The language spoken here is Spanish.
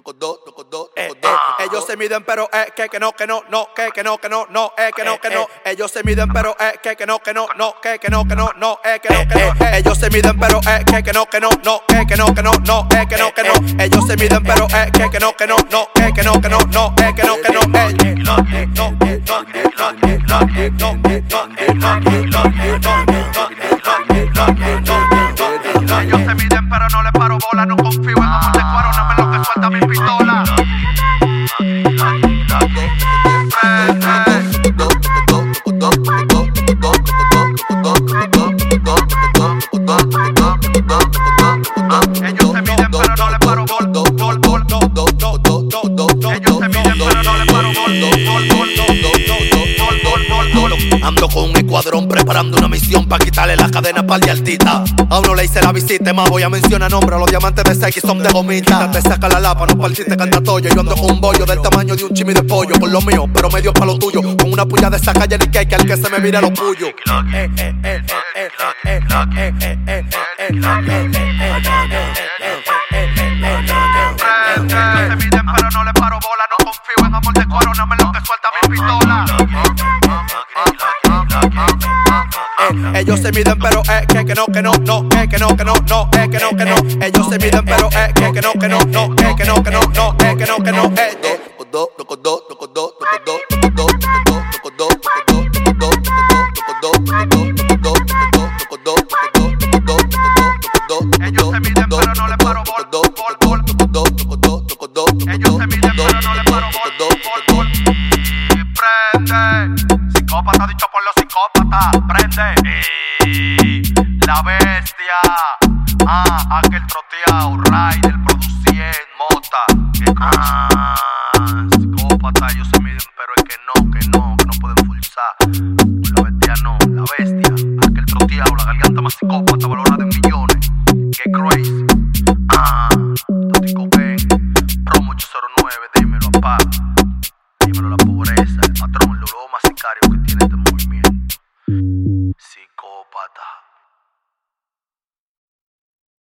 Ellos se miden pero que no, que no, no, que no, que no, no, que no, que no. Ellos se miden pero que no, que no, no, que no, que no, no, que no, que no. Ellos se miden pero que no, que no, no, que no, que no, no, que no, que no. Ellos se miden pero que no, que no, no, que no, que no, no, que no, que no. Ellos se miden pero no les paro bola. No confío en amor de cuero, no me lo que suelta mi pistola. Ellos se miden pero no les paro bola. Ellos se miden pero no les paro Ando con un escuadrón preparando una misión para quitarle la cadena pa'l de altita. A uno le hice la visita, más voy a mencionar nombres. Los diamantes de X son de gomita. Te saca la lapa, no partiste cantatoyo. Yo ando con un bollo del tamaño de un chimi de pollo. Por lo mío, pero medio pa' lo tuyo. Con una puya de esa calle ni cake al que se me vira los puyos. Se miden pero no les paro bola. No confío en amor de cuero, no me lo que suelta mi pistola. Ellos se miden pero que no, que no, no, que no, que no, no, que no, que no. Ellos se miden pero que no, que no, no, que no, que no, no, que no, que no. Ellos se miden pero no les paro bola. Ellos se miden pero no les paro bola. Y prende. Psicópata dicho por los psicópatas. Prende. La bestia. Aquel troteado. Ryder produciendo mota. Psicópata. Ellos se miden pero es que no pueden pulsar. La bestia no. La bestia. Aquel troteado. La garganta más psicópata. Valorada en millones. Que crazy. Tótico Ben. Promo 809. Dímelo, papá. Dímelo la pobreza. El patrón, el lobo más sicario que tiene este movimiento. Psicópata.